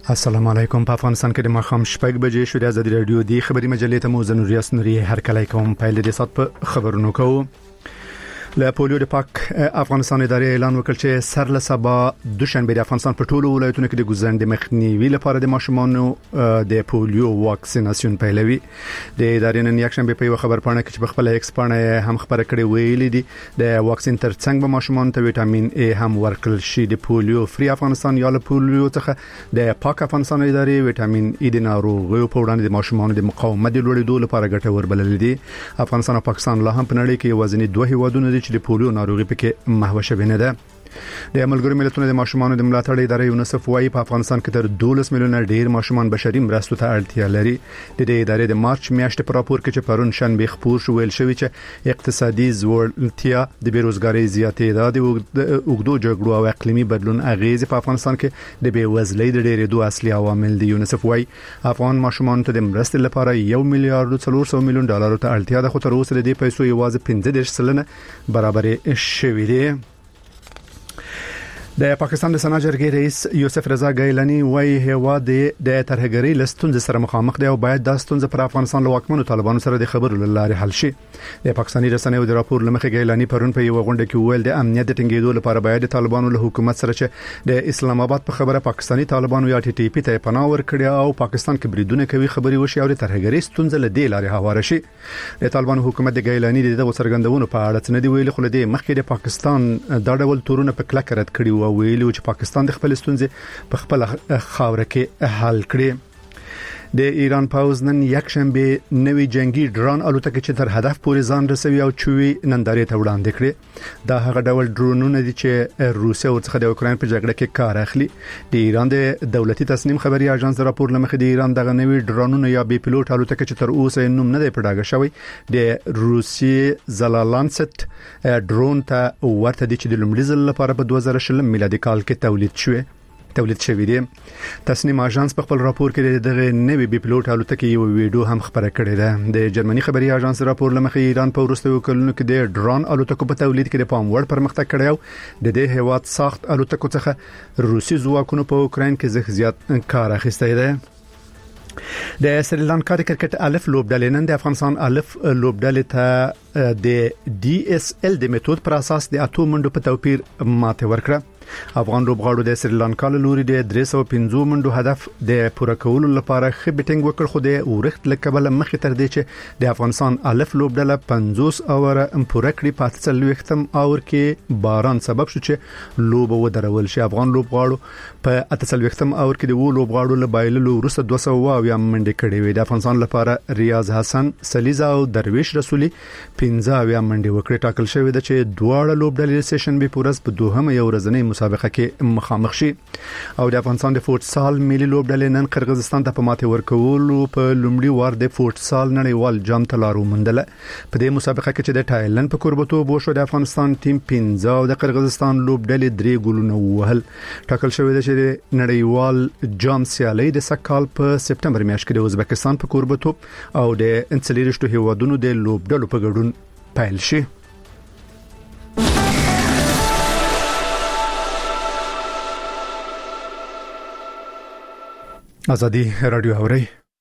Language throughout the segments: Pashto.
السلام علیکم. په افغانستان کې د ماښام 6 بجې شو. د ازادي رادیو د خبري مجلې ته مو زنوریاس نوري هر کله کوم پایل د سات په خبرونو کوو. له پولیو د پاک افغانستان ادارې اعلان وکړ چې سر له سبا دوشنبه د افغانستان په ټولو ولایتونو کې د ګوزند مخنیوي لپاره د ماشومانو د پولیو واکسیناسیون پیلوي. د ادارې نن یک شنبه په یو خبر پاڼه کې چې په خپل ایکس پاڼه هم خبره کړې ویلې دي د واکسین ترڅنګ به ماشومان ته وټامین ای هم ورکړل شي. د پولیو فری افغانستان یا له پولیو څخه د پاک افغانستان ادارې وټامین ای د ناروغیو په وړاندې د ماشومانو د مقاومت لوړېدو لپاره ګټور بلل دي. افغانستان او پاکستان لا هم په نړۍ کې وزني دوه هیوادونه دي چې د پولیو ناروغي پکې محوه شوې نه ده. د ملګرو ملتونو د ماشومانو د ملاتړ ادارې یونیسف وايي په افغانستان کې تر 12 میلیونه ډیر ماشومان بشري مرستو ته اړتیا لري. د دې ادارې د مارچ میاشتې په راپور کې چې پرون شنبه خبر شو ویل شوی چې اقتصادي ځوړتیا د بیروزګاری زیاتېدا د اوږدو جګړو او اقلیمي بدلون اغیز په افغانستان کې د بیوزلۍ د ډېرېدو اصلي عوامل دي. یونیسف وايي افغان ماشومان ته د مرستې لپاره 1 میلیارډ 400 میلیون ډالر ته اړتیا ده، خو تر اوسه د دې پیسو یوازې 15% برابرې شوې دي. د پاکستان د سنا جرګې رئیس یوسف رضا ګیلانی وايي هوا د ترهګری لستون سره مخامخ دی او باید د ستونزې پر افغانستان له واکمنو طالبانو سره د خبرو لارې حل شي. د پاکستاني رسنیو د راپور لمخې ګیلانی پرون په یو غونډه کې ویل د امنیت د ټینګېدو لپاره باید د طالبانو له حکومت سره چې د اسلام آباد په خبره پاکستاني طالبانو یا ټي ټي پی ته پناه ورکړي او پاکستان کې بریدونه کوي خبري وشي او د ترهګری ستونزې له دې لارې هواره شي. د طالبانو حکومت د ګیلانی د څرګندونو په اړه څه نه دی ویلي، خو د مخکې د پاکستان دا ډول تورونه په کلک رد کړي او ویلي چې پاکستان د خپل ستونزې په خپل خاور کې حل کړي. د ایران پاوز نن یک شنبه نوې جنگي ډرون الوتکه چې تر هدف پورې ځان رسوي او چوي نندارې ته وړاندې کړي. دا هغه ډول ډرونونه دي چې روسیا ورڅخه د اوکرين په جګړه کې کار اخلي. د ایران د دولتي تصنیم خبري اژانس د راپور لمخې د ایران دغه نوې ډرونونه یا بي پيلوټ الوتکه چې تر اوسه نوم نه دی پړاګه شوی د روسي زلالانست ډرون ته ورته دي چې د لومړي ځل لپاره په 2020 میلادي کال کې تولید شوی دی. تصنیم اژانس په خپل راپور کې دغه نوې بي پيلوټ الوتکه یو ویډیو هم خبره کړې ده. د جرمني خبري اژانس راپور لمخې ایران په وروستیو کلونو کې د ډرون الوتکو په تولید کې د پام وړ پرمختګ کړی او د دې هیواد ساخت الوتکو څخه روسي ځواکونو په اوکرين کې زیات کار اخیستی دی. د سریلانکا د کرکټ الف لوبډلې نن د افغانستان الف لوبډلې ته د ډي اس ال د میتود پر اساس د 8 منډو په توپیر ماته ورکړه. افغان لوبغاړو د سریلانکا له لوري د 350 منډو هدف د پوره کولو لپاره ښه بیټینګ وکړ، خو د ورښت لکبل مخې تر دې چې د افغانستان الف لوبډله 50 اوره پوره کړی په 40ختم اور کې باران سبب شو چې لوب ودرول شي. افغان لوبغاړو په 40ختم اور کې د وو لوبغاړو له بایللو وروسته 200 منډې کړې وې. د افغانستان لپاره ریاض حسن سلیزا او درویش رسولي 15 منډې وکړې. ټاکل شوی د چې دواړه لوبډلې سیشن به پورز په دوهمه یو ورځنۍ مسابقه کې مخامخ شي. او د افغانستان د فوټسال ملي لوبډلې نن قرغیزستان ته په ماته ورکولو په لومړي وار د فوټسال نړیوال جام ته لارو مندله. په دې مسابقه کې چې د تایلند په کوربتوب وشو د افغانستان ټیم 15 او د قرغیزستان لوبډلې 3 ګولونه وهل. ټاکل شوی دی چې د نړیوال جام سیالي د سکهال په سپتمبر میاشت کې د ازبکستان په کوربتوب او د انسلیرشتو هیوادونو د لوبډلو په ګډون پیل شي. ازادي رادیو اوري.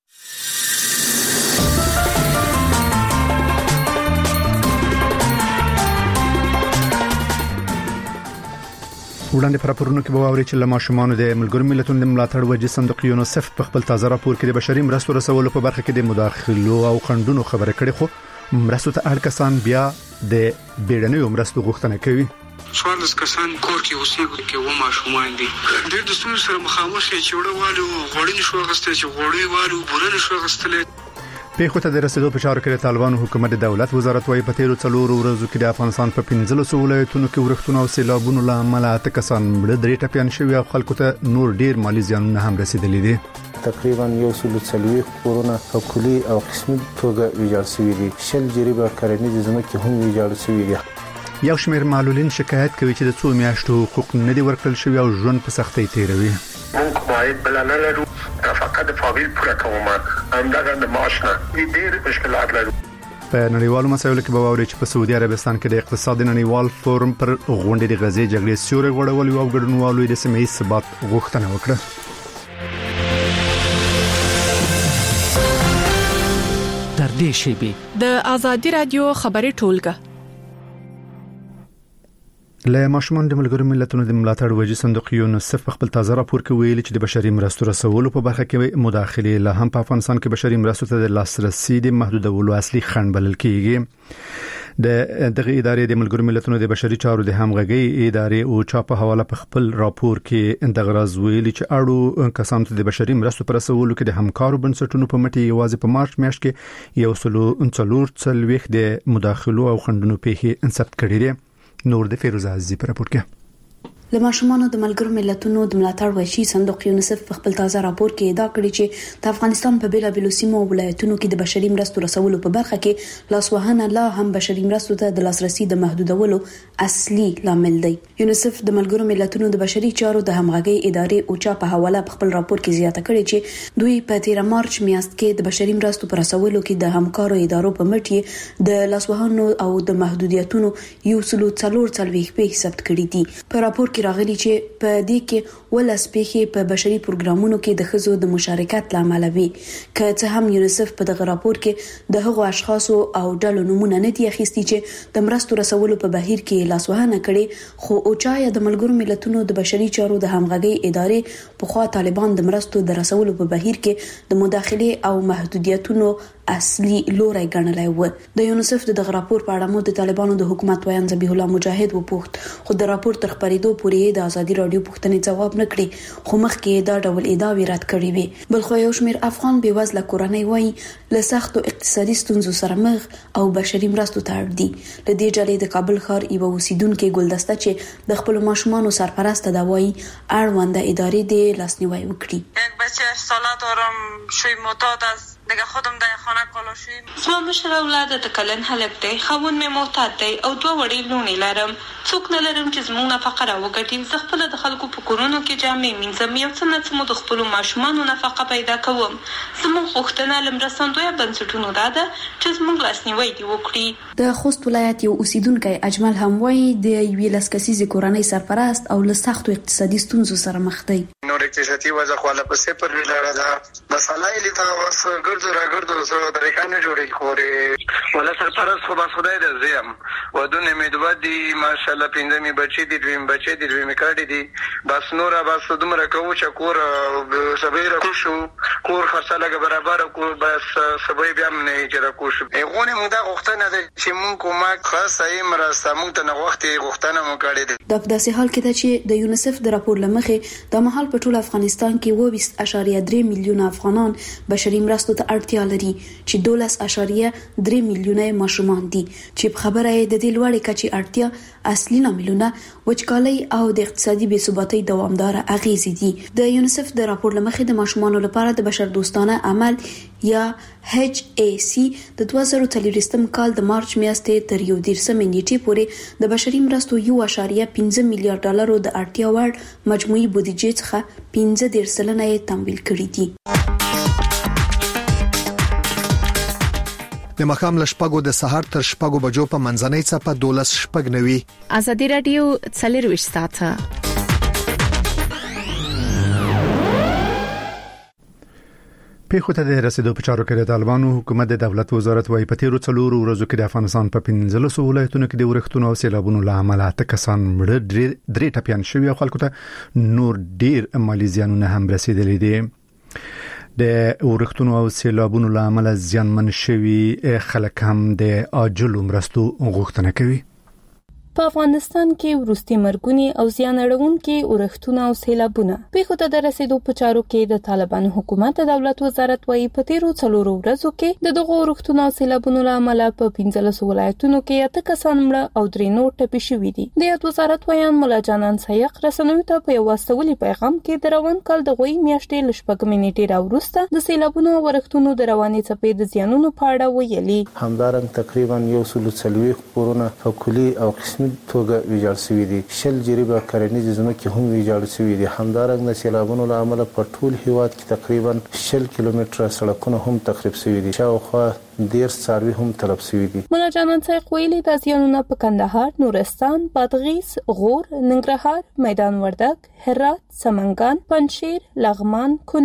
وړاندې پر راپورونو کې به واوري چې له ماشومانو د ملګرو ملتونو د ملاتړ وجې صندوق یونیسف په خپل تازه راپور کې د بشري مرستو رسولو په برخه کې د مداخلو او خنډونو خبره کړې، خو مرستو ته اړ کسان بیا د بیړنیو مرستو غوښتنه کوي. څوارلس کسان کور کې اوسېږي کې و ماشومان دي ډېر د ستونزو سره مخامخ شي چې وړوالو غوړنی شو غستې چې غوړی والو بورنه شو غستلې. په خوته د رسیدو په چارو کې طالبانو حکومت د دولت وزارت وايي په تیرو 4 ورځو کې د افغانستان په 15 ولایتونو کې ورښتونه او سیلابونو له امله 8 کسان مړه، 3 ټپيان شوي او خلکو ته نور ډیر مالی زیانونه هم رسیدلي دي. تقریبا 140 کورونه په کلی او قسمي توګه ویجاړ شوي دي. 10 جریبه کرنیزې ځمکې هم ویجاړ شوي دي. یو شمېر معلولین شکایت کوي چې د 2 میاشتو حقوق نه دي ورکړل شوی او ژوند په سختۍ تیروي. موږ باید بل نه لرو، فقط فامیل پوره کوم همدغه د معاش نه ډېر مشکلات لرو. په نړیوالو مسایلو کې به واوري چې په سعودي عربستان کې د اقتصادي نړیوال فورم پر غونډې د غزې جګړې سیوري غوړول او ګډونوالو د سیمې ثبات غوښتنه وکړه. نږدې شي. د آزادي رادیو خبري ټولګه له ماشومان د ملګرو ملتونو د ملاتړ وجې صندوق یونیسف خپل تازه راپور کې ویلي چې د بشري مرستو رسولو په برخه کې مداخله له هم په افغانستان کې بشري مرستو ته د لاسرسي د محدودولو اصلي خنډ بلل کیږي. دغه ادارې د ملګرو ملتونو د بشري چارو د همغږي ادارې او چا په حواله په خپل راپور کې اندغراز ویلي چې اړو کسانو ته د بشري مرستو پر رسولو کې د همکارو بنسټونو په مټي یوازې په مارچ میاشت کې 140 د مداخلو او خنډونو په انسپت کړي دي. نور د فیروز عزیزی پر راپور کې د ماشومانو د ملګرو ملتونو د ملاتړ وشي صندوق یونیسف په خپل تازه راپور کې ادعا کړې چې د افغانستان په بیلابېلو سیمو او ولایتونو کې د بشري مرستو رسولو په برخه کې لاسوهنه لا هم بشري مرستو ته د لاسرسي د محدودولو اصلي لامل دی. یونیسف د ملګرو ملتونو د بشري چارو د همغږي ادارې او چا په حواله په خپل راپور کې زیاته کړې چې دوی په 13 مارچ میاشت کې د بشري مرستو پر رسولو کې د همکارو ادارو په مټ د لاسوهنو او د محدودیتونو 140 په ثبت کړي دي. په راپور کې راغلي چې په دې کې ولسپېخي په بشري پروګرامونو کې د خزو د مشارکت لامل وي. که څه هم یونیسف په دغه راپور کې د هغو اشخاصو او ډلو نمونه نه دي اخیستي چې د مرستو رسولو په بهیر کې لاسوهنه کړي، خو اوچا د ملګرو ملتونو د بشري چارو د همغږي ادارې په خوا طالبان د مرستو د رسولو په بهیر کې د مداخله او محدودیتونو اصلي لوري ګڼلای و. د یونیسف دغه راپور په اړه مو د طالبانو د حکومت ویان ذبیح الله مجاهد وپوښت، خو د راپور تر خبرېدو پورې د ازادي رادیو پوښتنې جواب نه کړی، خو مخکې دا ډول ادعاوې رد کړې وي. بل خو یو شمېر افغان بېوزله کورنۍ وایي له سختو اقتصادي ستونزو سره مخ او بشري مرستو ته اړ دي. له دې ډلې د کابل ښار یو اوسیدونکو ګلدسته چې د خپل ماشومانو سرپرسته دا وایي اړونده ادارې د لاسنیوي وکړي. یک بچه 8 ساله دارم، شوی معتاد است. دیگه خودم در خانه کالاشویم. زما مشر اولاد د کلن هلک دی، خاوند می معتاد دی او 2 وړي لونی لرم. څوک نه لرم چې زموږ نفقه راوګټي. زه خپل د خلکو په کورونو کې جامې مینځم، یو څه نه څه د خپل ماشومانو نفقه پیدا کوم. زموږ غوښتنه لمرستندوی بنسټونو ده چې زموږ لاسنیوي دی وکړي. د خوست ولایت یو اوسیدونکو اجمل هم وایي د یوې لسکسیزې کورنۍ سرپرست او له سختو اقتصادي ستونزو سره مخ دی. نور اقتصادي وضع خو له پسې پر ویلاره ده. مسالې لیدا وس ګرځو را ګرځو سره طریقه نه جوړي خوري ولا سرپرست خو بس خدای دې زم ودونه امیدوار دي ماشاءالله پیندمي بچي دي دویم بچي دي دویم کړي دي بس نور بس دومره کوو چې کور سبیر کو شو کور خرڅه برابر کو بس سبي بیا نه چې کو شو غونه موږ د غوښتنه ده چې موږ کومه خاصه مرسته موږ ته نه وخت غوښتنه مو کړې ده. د داسې حال کې ده چې د یونیسف د راپور لمخې د مهال په ټول افغانستان کې 20.3 میلیونه افغانان بشري مرستو ته اړتیا لري چې 12.3 میلیونه ماشومان دي چې په خبره د دې لوړې کچې اړتیا اصلي لاملونه وچکالي او د اقتصادي بې ثباتۍ دوامدار اغیزې دي. د یونیسف د راپور لمخې د ماشومانو لپاره د بشر دوستانه عمل یا HAC د 2023 کال د مارچ میاشتې تر 11 نیټې پورې د بشري مرستو 1.5 میلیارډ ډالرو د اړتیا وړ مجموعي بودیجې څخه 15% تمویل کړي دي. د مخام لشپګو د سحر تر شپګو بجو په منځنۍ چپه 12:90 آزادي رادیو 24 ساعته. پیښو ته د رسیدو په چارو کې د طالبانو حکومت د دولت وزارت وايي په تیرو 4 ورځو کې د افغانستان په 15 ولایتونو کې د ورښتونو او سیلابونو له امله 8 کسان مړه، 3 ټپيان شوي او خلکو ته نور ډیر مالي زیانونه هم رسیدلي دي. د ورښتونو او سیلابونو له امله زیانمن شوي خلک هم د عاجلو مرستو غوښتنه کوي. په افغانستان کې ورستي مرګونی او زیان اړونکي ورښتونه او سیلابونه پیښو ته د رسیدو په چارو کې د طالبانو حکومت د دولت وزارت وايي په تیرو 4 ورځو کې د دغه ورښتونو او سیلابونو له امله په 15 ولایتونو کې 8 کسان مړه او 3 نور ټپي شوي دي. د یاد وزارت ویان مولا جانان سایق رسنوي ته په یو واستولي پیغام کې د روان کال د غوي میاشتې لشپږمې نیټې راوروسته د سیلابونو او ورښتونو د روانې څپې د زیانونو په اړه ویلي. همدارنګه تقریبا 140 کورونه په کلی او قسمي توګه ویجاړ شوي دي. 10 جریبه کرنیزې ځمکې هم ویجاړ شوي دي. همدارنګه د سیلابونو له امله په ټول هیواد کې تقریبا 10 کیلومتره سړکونه هم تخریب شوي دي. شاوخوا 10 څاروي هم تلف شوي دي. مولا جانان سایق ویلي د زیانونو په کندهار، نورستان، بادغیس، غور، ننګرهار، میدان وردګ، هرات، سمنګان، پنجشیر، لغمان، کونړ،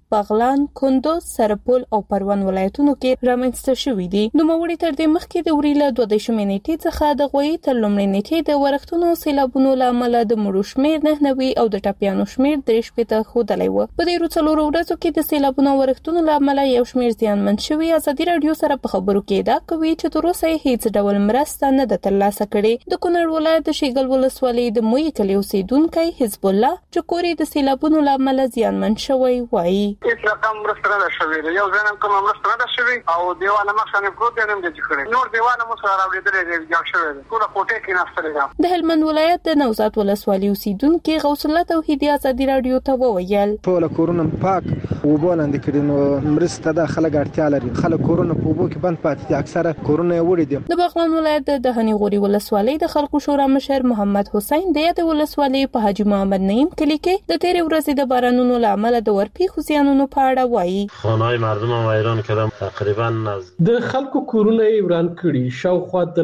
بغلان، کندوز، سرپل او پروان ولایتونو کې رامنځته شوې دي. نوموړي تر دې مخکې د وریله 12 نیټې څخه د غوي تر لومړۍ نیټې د ورښتونو سیلابونو لامل د مړو شمیر 99 او د ټپیانو شمیر 3 پته خودلې و. په دې څلورو ورځو کې د سیلابونو ورښتونو لامل یو شمیر زیانمن شوی. ازادي رادیو سره په خبرو کې دا کوي چې تر اوسه هیڅ ډول مرسته نه ده ترلاسه کړې. د کونړ ولایت د شیګل ولسوالۍ د موي کلی اوسیدونکو حزب الله چې کوري د سیلابونو لامل زیانمن شوی وایي. هیڅ رقم مرسته نه شوی، یو ځنم کوم مرسته نه شوی او دیواله مخه پروت دی نن د ذکر نور دیواله مو سره راوړل دی جوړ شوی ټول کوټه کې ناستل دي. د هلمند ولایت د نوزاد ولسوالۍ اوسیدونکو غوث الله توحیدی ازادي رادیو ته وویل ټول کورونه پاک وبولاند کړي نو مرسته د خلک اړتیا لري. خلک کورونه په وبو کې بند پاتې دي، اکثره کورونه وړي دي. د بغلان ولایت د هنیغوري ولسوالۍ د خلکو شورا مشر محمد حسین د یاد ولسوالۍ په حاجی محمد نعیم کلی کې د تیر ورځې د بارانونو لامل د ورپی خوسیانونو په اړه وایي. خانه‌های مردم ویران کردم، تقریبا د خلکو کورونه وران کړي. شاوخوا د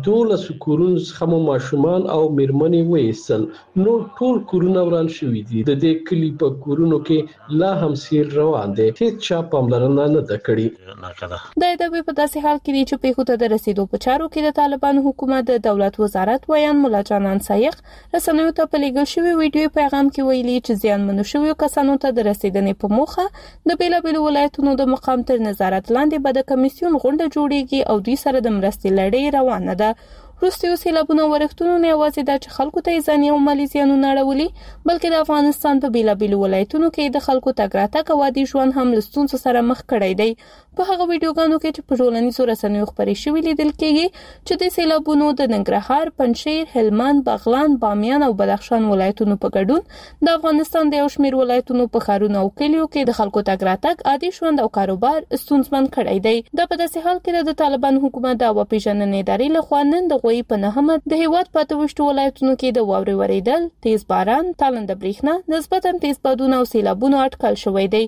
12 کورونو څخه ماشومان او میرمنې وېستل، نو ټول کورونه وران شوي دي. د دې کلی په کورونو کې لا هم سیر روان دي، هیڅ چا پاملرنه نه ده کړې. د ادبي په داسې حال کې چې پیښو ته د رسیدو په چارو کې د طالبانو حکومت د دولت وزارت ویان مولا جانان سایق رسنیو ته په لګل شوی ویډیو پیغام کې ویلي چې زیانمنو شویو کسانو ته د رسیدنې په موخه د بیلابیلو ولایتونو د مقام تر نظارت لاندې به د کمیسیون غونډه جوړیږي او دوی سره د مرستې لړۍ روانه ده. وروستیو سیلابونو ورښتونو نه یوازې دا چې خلکو ته ځاني او مالی زیانونه اړولي، بلکې د افغانستان په بیلابیلو ولایتونو کې د خلکو تګ راتګ او عادي ژوند هم له ستونزو سره مخ کړی دی. په هغه ویډیوګانو کې چې په ټولنیزو رسنیو خپرې شوې لیدل کېږي چې د سیلابونو د ننګرهار، پنجشیر، هلمند، بغلان، بامیان او بدخشان ولایتونو په ګډون د افغانستان د یو شمېر ولایتونو په ښارونو او کلیو کې د خلکو تګ راتګ، عادي ژوند او کاروبار ستونزمن کړی دی. دا په داسې حال کې د طالبان حکومت د عوا پیژندنې ادارې لخوا نن د غوي په نهمه د هیواد په 28 ولایتونو کې د واورې وریدل، تیز باران، تالنده برېښنا، نسبتاً تیز بادونه او سیلابونو اټکل شوی دی.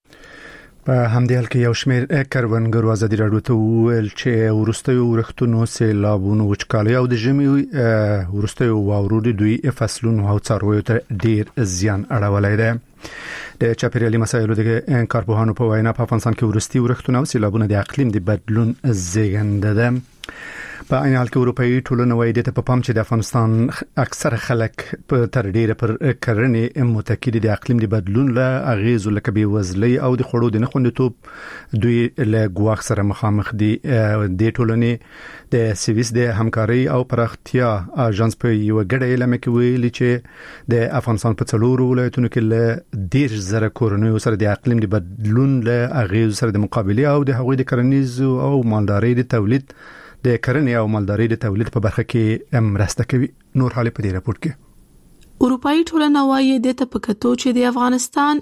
په همدې حال کې یو شمېر کروندګرو ازادي راډیو ته وویل چې وروستیو ورښتونو، سیلابونو، وچکالۍ او د ژمي وروستیو واورو د دوی فصلونو او څارویو ته ډیر زیان اړولی دی. د چاپیریالي مسایلو د کارپوهانو په وینا په افغانستان کې وروستي ورښتونه او سیلابونه د اقلیم د بدلون زیږنده ده. په عین حال کې اروپאי ټولنه وايي د په پام چې د افغانستان اکثر خلک په تر ډیره پر کرنې متکي دي. د اقلیم د بدلون له اغیزو لکه بې وزلۍ او د خوړو د نخوندیتوب دوی له ګواښ سره مخامخ دي. د ټولنې د سویس د همکاري او پراختیا اژانس په یو غړي اعلان کې ویلي چې د افغانستان په څلورو ولایتونو کې له 10,000 کورنیو سره د اقلیم د بدلون له اغیزو سره د مقابله او د هغوی د کرنیزو او مالدارۍ د تولید د کرنې او مالدارۍ د تولید په برخه کې مرسته کوي. نور حالې په دې راپور کې اروپאי ټولنه وايي د تپکتو چې د افغانستان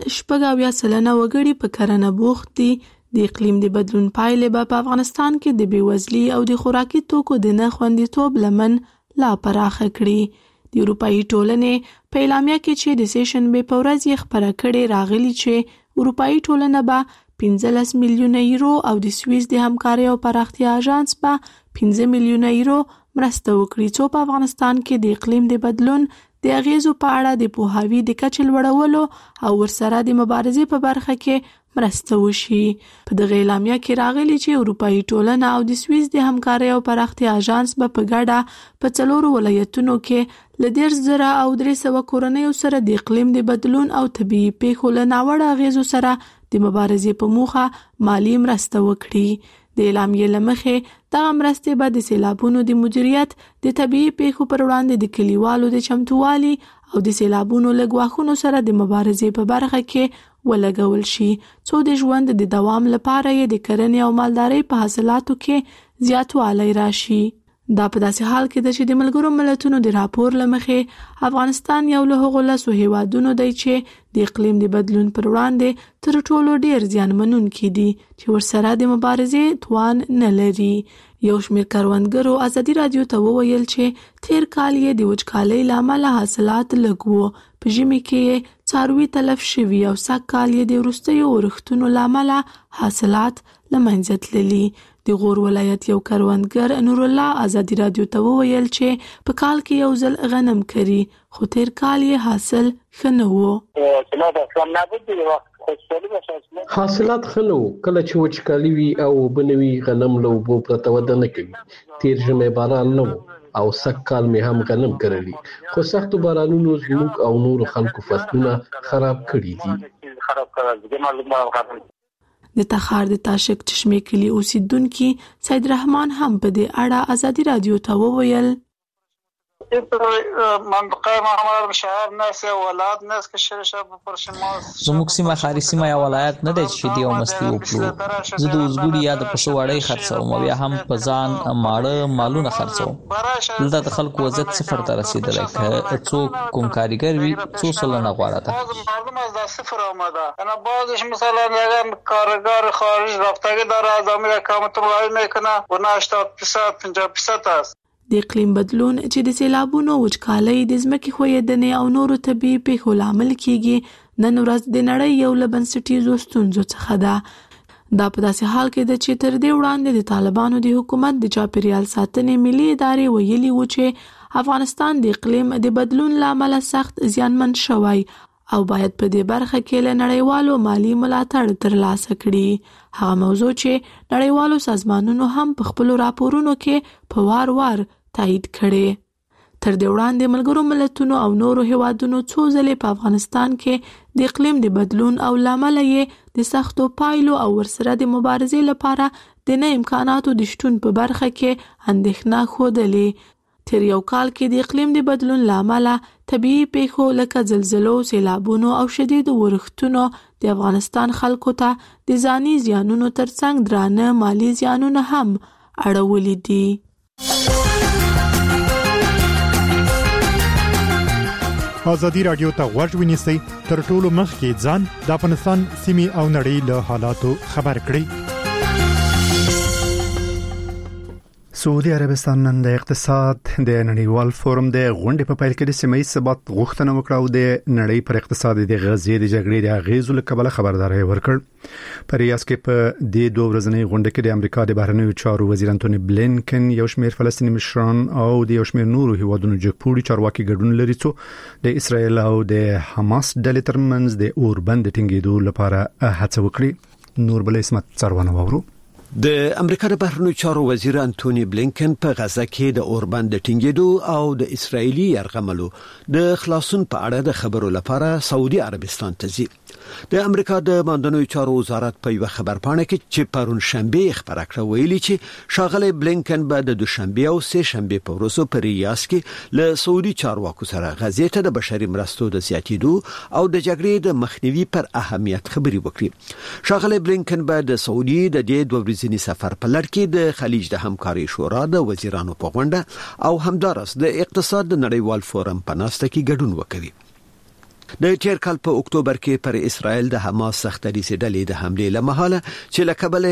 80% وګړي په کرنه بوخت دي. د اقلیم د بدلون پایلې به په افغانستان کې د بیوزلي او د خوراکي توکو د نه خوندیتوب لمن لا پراخه کړي. د اروپאי ټولنې په اعلامیه کې چې د سیشن به په ورځ یې خبره کړې راغلي چې اروپאי ټولنه به 15 میلیونه یورو او د سویس د همکاري او پراختیا اژانس به 15 میلیونه یورو مرسته وکړي چې په افغانستان کې د اقلیم د بدلون د اغیزو په اړه د پوهاوي د کچې لوړولو او ورسره د مبارزې په برخه کې مرسته وشي. په دغه اعلامیه کې راغلي چې اروپאי ټولنه او د سویس د همکاري او پراختیا اژانس به په ګډه په څلورو ولایتونو کې ل 10,000 او 300 کورنیو سره د اقلیم د بدلون او طبيعي پیښو له ناوړه اغیزو سره د مبارزې په موخه مالی مرسته وکړي. د اعلامیې لمخې دغه مرستې به د سیلابونو د مدیریت، د طبيعي پیښو پر وړاندې د کلیوالو د چمتووالي او د سیلابونو له ګواښونو سره د مبارزې په برخه کې ولګول شي، څو د ژوند د دوام لپاره یې د کرنې او مالدارۍ په حاصلاتو کې زیاتوالی راشي. دا په داسې حال کې ده چې د ملګرو ملتونو د راپور لمخې افغانستان یو له هغو 10 هیوادونو دی چې د اقلیم د بدلون پر وړاندې تر ټولو ډیر زیانمنونکي دي چې ورسره د مبارزې توان نه لري. یو شمېر کروندګرو ازادي رادیو ته وویل چې تیر کال یې د وچکالۍ له امله حاصلات لږ وو، په ژمي کې څاروي تلف شوي او سږ کال یې د وروستیو ورښتونو له امله حاصلات له منځه تللي. د غور ولایت یو کروندګر نور الله ازادي رادیو ته وویل چې په کال کې یو ځل غنم کري، خو تیر کال یې حاصل ښه نه و. حاصلات خنو کله چې وچکالي وي او بنوي غنم له اوبو پرته وده نه کوي. تیر ژمي باران نه او سږکال مې هم غنم کرلي، خو سختو بارانونو زموږ او نورو خلکو فصلونه خراب کړي دي. د تخار د تاشک چشمه کلی اوسیدونکو سید رحمان هم په دې اړه ازادي رادیو ته وویل. منطقه محمد شهر ناس ولادت ناس کې شرشه په پرشماس زموږ سیمه خاري سیمه یا ولایت نه دی چې دی او مستی وکړو. زه د اوسګوري یا د پښو وړي خرڅوم او بیا هم په ځان ماړه مالونه خرڅوم. دلته د خلکو وضعیت صفر ته رسیدلی، که څوک کوم کاریګر وي څو سلنه غواړه ده. معلومه از صفر آمده. انا بعضش مثلا اگر کارگر خارج رفتگی داره از امریکا اقامت رای میکنه و 80% 50% است. د اقلیم بدلون چې د سیلابونو، وچکالۍ، د ځمکې ښویېدنې او نورو طبیعي پیښو لامل کیږي، نن ورځ د نړۍ یو له بنسټیزو ستونزو څخه ده. دا په داسې حال کې ده چې تر دې وړاندې د طالبانو د حکومت د چاپیریال ساتنې ملي ادارې ویلي و چې افغانستان د اقلیم د بدلون له امله سخت زیانمن شوی او باید په دې برخه کې له نړیوالو مالی ملاتړ ترلاسه کړي. هغه موضوع چې نړیوالو سازمانونو هم په خپل راپورونو کې په وار وار تایید کړي. تر دې وړاندې ملګرو ملتونو او نورو هیوادونو څو ځلې په افغانستان کې د اقلیم د بدلون او لامل یې د سختو پایلو او ورسره د مبارزې لپاره د نه امکاناتو د شتون په برخه کې اندېښنه ښودلې. تیر یو کال کې د اقلیم د بدلون لامل طبيعي پیښو لکه زلزلو، سیلابونو او شدید ورښتونو د افغانستان خلکو ته د ځاني زیانونو ترڅنګ درانه مالی زیانونه هم اړولې دي. ازادي رادیو ته غوږ ونیسئ، تر ټولو مخکې ځان د افغانستان سیمې او نړۍ له حالاتو خبر کړئ. سعودي عربستان نن د اقتصاد د نړیوال فورم د غونډې په پیل کې د سیمې ثبات غوښتنه وکړه او د نړۍ پر اقتصاد د غزې د جګړې د اغیزو له کبله خبرداري ورکړ. په ریاض کې په دې دوه ورځنۍ غونډه کې د امریکا د بهرنیو چارو وزیر انټونی بلینکن، یو شمېر فلسطیني مشران او د یو شمېر نورو هیوادونو جګپوړي چارواکي ګډون لري چې د اسرایل او د حماس ډلې ترمنځ د اوربند ټینګېدو لپاره هڅه وکړي. نور بل اسمت څرونه وورو. د امریکا د بهرنیو چارو وزیر انټونی بلینکن په غزه کې د اوربند ټینګېدو او د اسرایلی یرغملو د خلاصون په اړه د خبرو لپاره سعودي عربستان ته ځي. د امریکا د ماندنیو چارو وزارت په یو خبرپاڼه کې چې پرون شنبه خبره کړه ویلي چې شاغله بلینکن به د دوشنبه او سه شنبه په ورځو په ریاض کې له سعودي چارواکو سره غزې ته د بشري مرستو د زیاتېدو او د جګړې د مخنیوي پر اهمیت خبري وکړي. شاغله بلینکن به د سعودي د دې دوه ورځني سفر په لړ کې د خلیج د همکاري شورا د وزیرانو په غونډه او همدارس د اقتصاد د نړیوال فورم په ناسته کې ګډون وکړي. د تیر کال په اکتوبر کې پر اسرائیل د حماس سختريسي ډلې د حمله لمحاله چې لکبل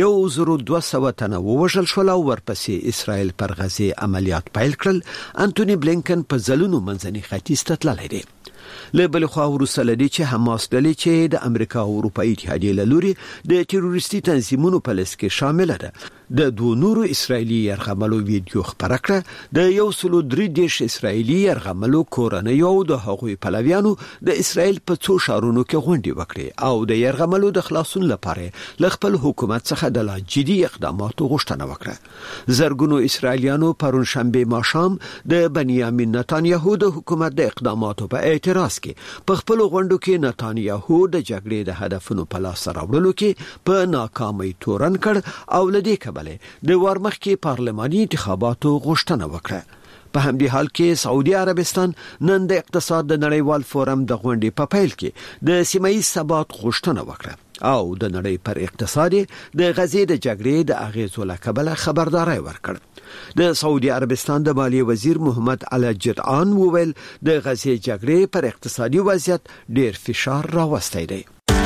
1200 تنه ووژل شول او ورپسې اسرائیل پر غزه عملیات پیل کړل. انټونی بلینکن په ځلونو منځني ختیځ ته تللی دی. له بل خوا وروسته لدی چې حماس ډلې چې د امریکا او اروپאי اتحادیې له لوري د تروریستي تنظیمونو په لست کې شامل ده. د دوه نورو اسرایلی یرغملو ویډیو خبره کړه. د 103 اسرایلی یرغملو کورنۍ او د هغوی پلویانو د اسرایل په څو شهرونو کې غونډې وکړې او د یرغملو د خلاصون لپاره ل خپل حکومت څخه د لا جدي اقداماتو غوښتنه وکړه. زرګونو اسرایلیانو پرون شنبه ماښام د بنیامین نتانیاهو د حکومت د اقداماتو په اعتراض کې په خپل غونډو کې نتانیاهو د جګړې د هدفونو په لاس راوړلو کې په ناکامۍ تورن کړ او لدې کبل د ورمخ کې پارلماني انتخاباتو غوښتنه وکړه. په همدې حال کې سعودي عربستان نن د اقتصاد د نړیوال فورم د غونډې په پیل کې د سیمایي ثبات غوښتنه وکړه او د نړۍ پر اقتصاد د غزې د جګړې د اغیزو له کبله خبرداري ورکړ. د سعودي عربستان د مالیې وزیر محمد علی جدعان وویل د غزې جګړې پر اقتصادي وضعیت ډیر فشار راوستی دی.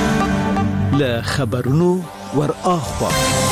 له خبرونو ور اخوا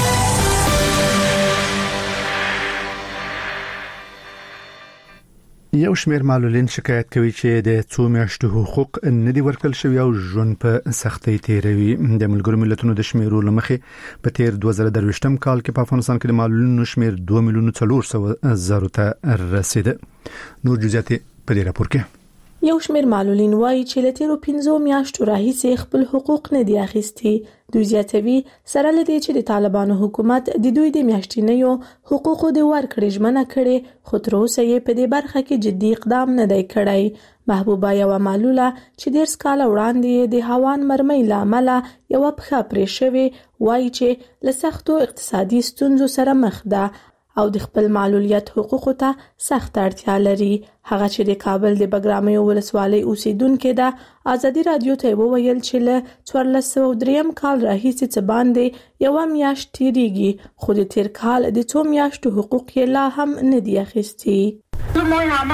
یو شمېر معلولین شکایت کوي چې د څو میاشتو حقوق نه دي ورکړل شوی او ژوند په سختۍ تیروي. د ملګرو ملتونو د شمیرو لمخې په تیر 2023م کال کې په افغانستان کې د معلولینو شمیر 2,400,000 ته رسیده. نور جزئیات په دې راپور کې. یو شمېر معلولین وایي چې له تیرو 15 میاشتو راهیسې خپل حقوق نه دي اخیستي. دوی زیاتوي سره له دې چې د طالبانو حکومت د دوی د میاشتنیو حقوقو د ورکړې ژمنه کړې، خو تر اوسه یې په دې برخه کې جدي اقدام نه دی کړی. محبوبه یوه معلوله چې 10 کاله وړاندې د هاوان مرمۍ له امله یوه پښه پرې شوې وایي چې له سختو اقتصادي ستونزو سره مخ ده او د خپل معلولیت حقوقو ته سخت اړتیا لري. هغه چې د کابل د بګرامیو ولسوالۍ اوسیدونکې ده ازادي رادیو ته وویل چې له 1403 کال راهیسې څه باندې یوه میاشت تیریږي، خو د تیر کال د 2 میاشتو حقوق یې لا هم نه دي اخیستي. د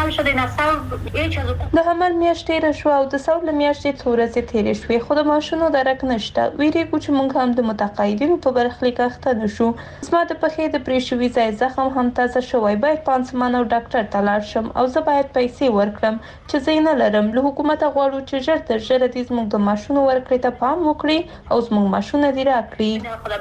حمل میاشت تیره شوه او د سول میاشتې څو ورځې تیرې شوې، خو د معاشونو درک نشته. ویریږو چې موږ هم د متقاعدینو په برخلیک اخته نشو. زما د پښې د پرې شوي ځای زخم هم تازه شوی، باید پانسمان او ډاکټر ته لاړ شم او زه باید پیسې ورکړم چې زه یې نه لرم. له حکومته غواړو چې ژر تر ژره دې زموږ د معاشونو ورکړې ته پام وکړي او زموږ معاشونه دې راکړي.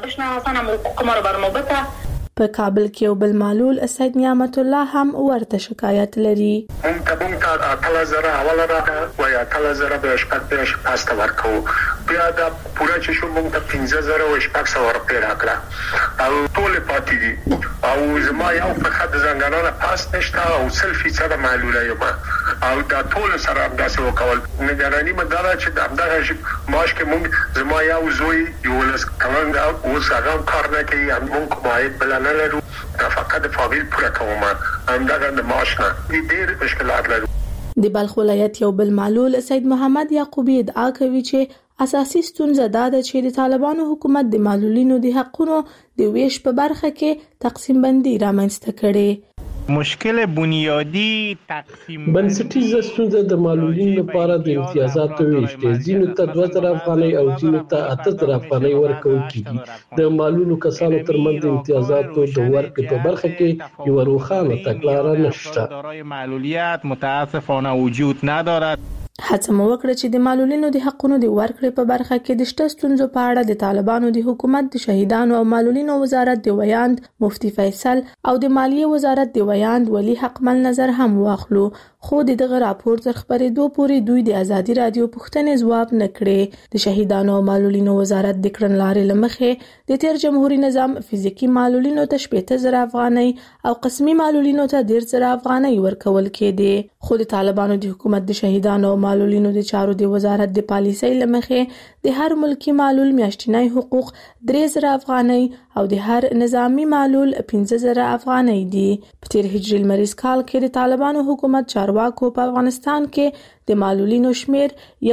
په کابل کې یو بل معلول سید نعمت الله هم ورته شکایت لري. مونږ اتل زره حواله راغله وای اتل زره به شپږ پاسته ورکو، بیا دا پوره چې شو مونږ ته 15000 او شپږ سو ورکړه راکړه او ټول پاتې دي او زما یو فقط زنګانانه پاس نشته او سلفي سره معلوله یم او دا ټول سره همداسې وکول. نگرانی مداره چې د همدغه ماش کې مونږ زما یو زوی یو لس کلن اوس هغه کار نه کوي، مونږ کومایت بل نه لرو، دا فقط فامیل پوره کوم همدغه د ماش نه ډېر مشکلات لرو. د بلخ ولایت یو بل معلول سید محمد یعقوبی ادعا کوي چې اساسي ستونزه دا ده چې د طالبانو حکومت د معلولینو د حقونو د ویش په برخه کې تقسیم بندي رامنځته کړي. مشکل بنیادی تقسیم بنسټیزه ستونزه د معلولینو لپاره د امتیازاتو ویش دی. ځینو ته 2000 افغانۍ او ځینو ته 8000 افغانۍ ورکول کیږي. د معلولو کسانو ترمنځ د امتیازاتو د ورکړې په برخه کې یو روښانه تګلاره نشته. دارای معلولیت متاسفانه وجود ندارد. هڅه مو وکړه چې د معلولینو د حقونو د ورکړې په برخه کې د شته ستونزو په اړه د طالبانو د حکومت د شهیدانو او معلولینو وزارت د ویاند مفتي فیصل او د مالیې وزارت د ویاند ولی حقمل نظر هم واخلو، خو دغه راپور تر خبرېدو پورې دوی د ازادي رادیو پوښتنې ځواب نه کړې. د شهیدانو او معلولینو وزارت د کړنلارې لمخې د تیر جمهوریت نظام فزیکی معلولینو ته 18000 افغانۍ او قسمی معلولینو ته 10000 افغانۍ ورکول کېدې، خو د طالبانو د حکومت د شهیدانو او معلولینو د چارو د وزارت د پالیسۍ لمخې د هر ملکی معلول میاشتنی حقوق 3000 افغانۍ او د هر نظامی معلول 15000 افغانۍ دي. په تیر هجري لمریز کال کې د طالبانو حکومت چارواکو په افغانستان کې د معلولینو شمیر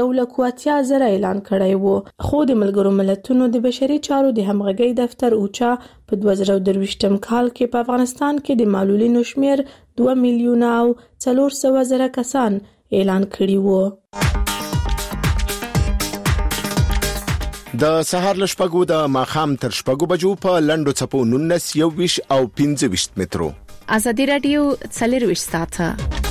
1,80,000 اعلان کړی وو، خو د ملګرو ملتونو د بشري چارو د همغږۍ دفتر اوچا په 2023 کال کې په افغانستان کې د معلولینو شمیر 2,400,000 کسان اعلان کړی وو. د سهار لشپګو د ماخام تر شپګو بجو په لندو چپو 19 21 او 25 مترو. ازادي رادیو 24 ساعته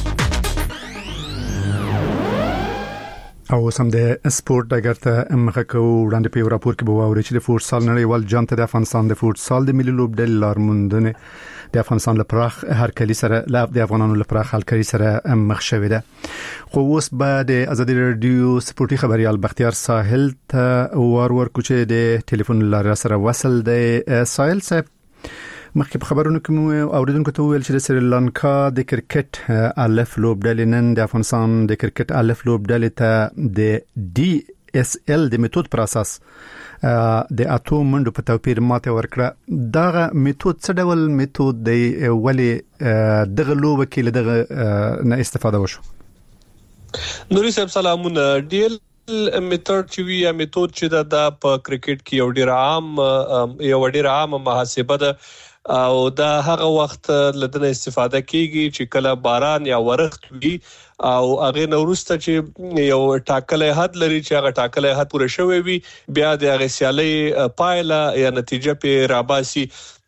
او سم د سپورت ډګر ته مخه کو وړاندې په راپور کې بووري چې د فوټسال نړیوال جام ته د افغانستان د فوټسال د ملي لوبډلې لارموندنه د افغانستان لپاره هر کلی سره د افغانانو لپاره خلکري سره مخ شوې ده. خو اوس به د ازادي رادیو سپورتي خبريال بختیار ساحل ته ورکو چې د ټلیفون لاره سره وصل دی. ساحل صاحب مخکې په خبرونو کې مو اوریدونکو ته ویل چې د سریلانکا د کرکټ الف لوبډلې نن د افغانستان د کرکټ الف لوبډلې ته د ډي اس ال د میتود پر اساس د اتو منډو په توپیر ماته ورکړه. دغه میتود څه ډول میتود دی ولی دغه لوبه کې له نه استفاده وشو؟ نوري صاحب سلامونه. ډیل میتود چې وی یا میتود چې د په کرکټ کې یو ډیر عام محاسبه ده او دا هغه وخت لدنه استفاده کیږي چې کله باران یا ورښت وي او هغه نورسته چې یو ټاکلې حد لري چې هغه ټاکلې حد پوره شوی وي، بیا د هغه سیالي پایله یا نتیجه په راباسي.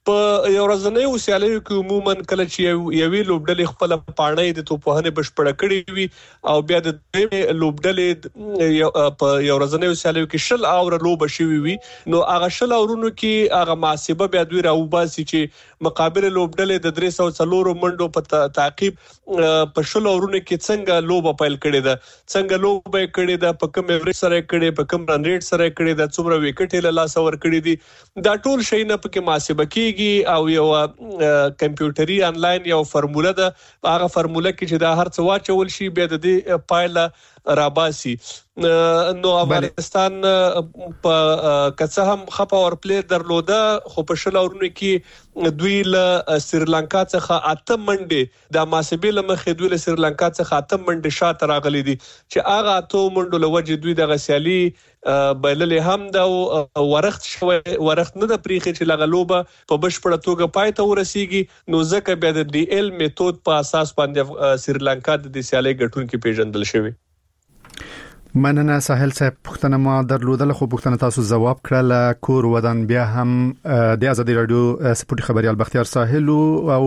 په یو ورځنۍ سیالیو کې عموما کله چې یوې لوبډلې خپل پاڼې د توپوهنې بشپړه کړې وي او بیا د دویمې لوبډلې په یو ورځنۍ سیالیو کې شل اور لوب شوي وي نو هغه شل اورونو کې هغه محاسبه بیا دوی راوباسي چې مقابل لوبډلې د 304 منډو په تعقیب په شل اورونو کې څنګه لوب پیل کړي ده څنګه لوب کړي ده په کوم ایوریج سره کړي په کوم رن ریټ سره کړي ده څومره وکټ له لاس ور کړي دي دا ټول شي نه پکې محاسبه کیږي او یو کمپیوټري انلاین یو فرموله ده هغه فرموله کې چې دا هر څه واچول شي بیا د دې پایله راباسي نو افغانستان په کڅه هم خپه اور پلیئر درلوده خو په شل اورونو کې دوی له سریلانکا څخه 8 منډه د محاسبې لمخې دوی له سریلانکا څخه 8 منډه شاته راغلي دي چې هغه 8 منډو له وجه دوی د غسیالي بللې هم دا ورخت نه د پریخي چې لغلوبه په بشپړه توګه پای ته ورسیږي نو ځکه بیا د ډي ال میتود په اساس باندې سریلانکا د سیالي ګټونکو پیژندل شوی مننه ساحل صاحب پښتنه ما درلودل خو پښتنه تاسو جواب کړل کور ودان بیا هم د ازادي رادیو سپورت خبريال بختیار ساحل او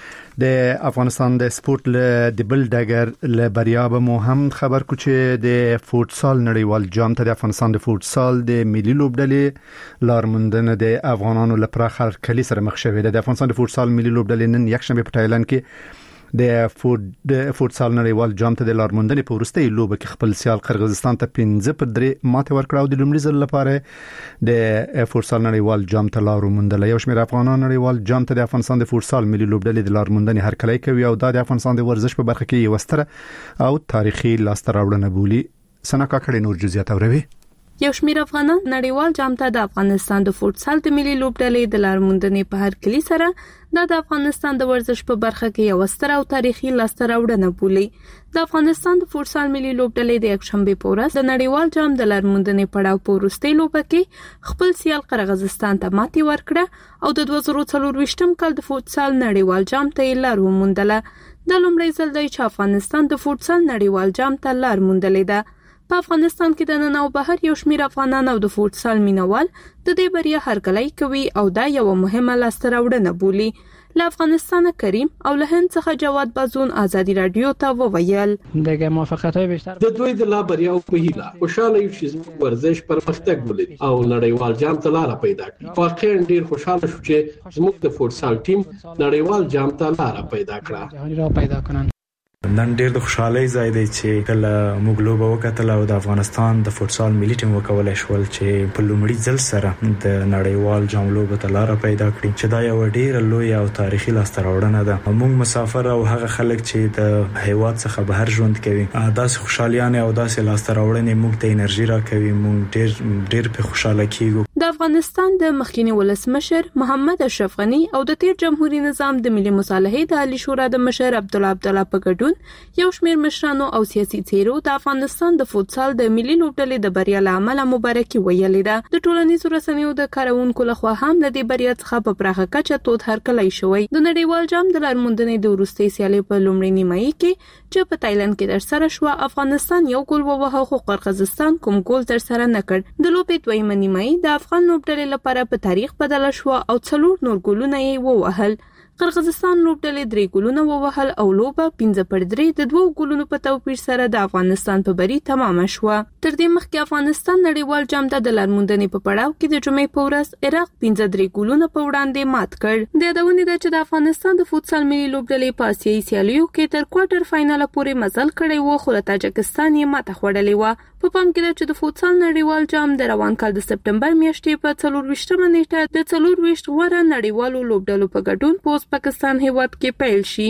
د افغانستان د سپورت له بل ډګر له بریا به مو هم خبر کو چې د فوتسال نړیوال جام ته د افغانستان د فوتسال د ملي لوبډلې لارموندنه د افغانانو لپاره خلکلی سره مخ شوې ده د افغانستان د فوتسال ملي لوبډلې نن یکشنبه په تایلند کې د فوتسال نړیوال جام ته د لارموندنې په وروستۍ لوبه کې خپل سیال قرغیزستان ته 5-3 ماته ورکړه او د لومړي ځل لپاره د فوتسال نړیوال جام ته لارموندل یو شمېر افغانان نړیوال جام ته د افغانستان د فوتسال ملي لوبډلې د لارموندنې هرکلی کوي او د افغانستان د ورزش په برخه کې یو ستره او تاریخي لاسته راوړنه بولي سنا کاکړې نور جزئیات اوروي یو شمېر افغانان نړیوال جام ته د افغانستان د فوتسال د ملي لوبډلې د لارموندنې په هرکلی سره د افغانستان د ورزش په برخه کې یو ستر او تاریخي لاسته راوړنه بولي د افغانستان د فوتسال ملي لوبډلې د یکشنبه په ورځ د نړیوال جام د لارموندنې پړاو په وروستۍ لوبه کې خپل سیال قرغیزستان ته ماتې ورکړه او د 2024 کال د فوتسال نړیوال جام ته لار وموندله د لومړي ځل د افغانستان د فوتسال نړیوال جام ته لار موندلې ده په افغانستان کې د نن او بهر یو شمېر افغانان او د فوتسال مینوال د دې بریا هرکلی کوي او دا یو مهمه لاسته راوړنه بولي له افغانستان کریم او له هند څخه جواد بازون ازادي رادیو ته وویل دغه موافقت‌های بیشتر د دوی د لا بریا او په هیله خوشاله یو چې ورزش پرمختګ ولري او نړیوال جام ته لار پیدا کړي واقعا ډیر خوشاله شو چې زموږ د فوتسال ټیم نړیوال جام ته لار پیدا کړه جهاني را پیدا کړي نن ډیر د خوشحالۍ ځای دی چې کله موږ لوبه وکړه او د افغانستان د فوتسال ملي ټیم وکولای شول چې په لومړي ځل سره د نړیوال جام لوبه ته لار پیدا کړي چې دا یو ډیر لوی او تاریخي لاسته راوړنه ده موږ مسافر او هغه خلک چې د هیواد څخه بهر ژوند کوي داسې خوشحالیانه او داسې لاسته راوړنې موږ ته انرژي راکوي موږ ډیر په خوشاله کیږو د افغانستان د مخکینی ولسمشر محمد اشرف غنی او د تیر جمهوریت نظام د ملي مصالحې د عالی شورا د مشر عبدالله په ګډون یو شمېر مشرانو او سیاسي څیرو د افغانستان د فوتسال د ملي لوبډلې د بریا لامل مبارکي ویلې ده د ټولنیزو رسنیو د کارونکو لخوا هم د دې بریا څخه په پراخه کچه تود هرکلی شوی د نړیوال جام د لارموندنې د وروستۍ سیالۍ په لومړۍ نیمایي کې چې په تایلند کې ترسره شو افغانستان یو ګول ووهه خو قرغیزستان کوم ګول ترسره نه کړ د لوبې دویمه نیمایي د افغان لوبډلې لپاره په تاریخ بدل شو او 4 نور ګولونه یې ووهل قرغیزستان لوبډلې 3 ګولونه ووهل او لوبه 5-3 د 2 ګولونو په توپیر سره د افغانستان په بری تمام شو تر دې مخکې افغانستان نړیوال جام ته د لارموندنې په پړاو کې د جمعې په ورځ عراق 5-3 ګولونه په وړاندې مات کړ د یادونې ده چې د افغانستان د فوتسال ملي لوبډلې په آسیایي سیالیو کې تر کوارټر فائنل پورې مزل کړی و خو تاجکستان یې ماته خوړلې و په پام کې ده چې د فوتسال نړیوال جام د روان کال د سپټمبر میاشتې په 24 نیټه د 24 غوړه نړیوالو لوبډلو په ګډون په پاکستان هیواد کې پیل شي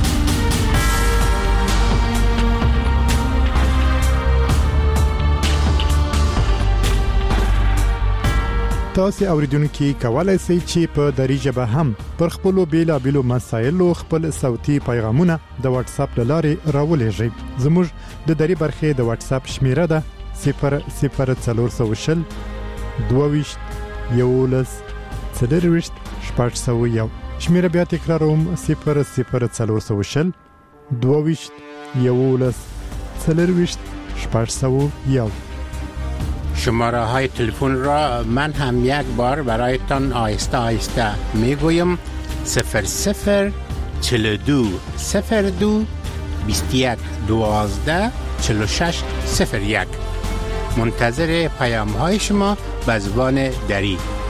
تاسو اوریدونکو کولای شئ چې په دری ژبه هم پر خپل بیلابېلو مسایلو خپل صوتي پیغامونه د واتس اپ لارې راولېږئ زموږ د دری برخه د واتس اپ شمیره ده 00420 22 11 4 شمیره بیا تکراروم 00420 22 11 4 4 شماره های تلفن را من هم یک بار برایتان آهسته آهسته میگویم. 00 42 02 21 12 46 01. منتظر پیام های شما به زبان دری.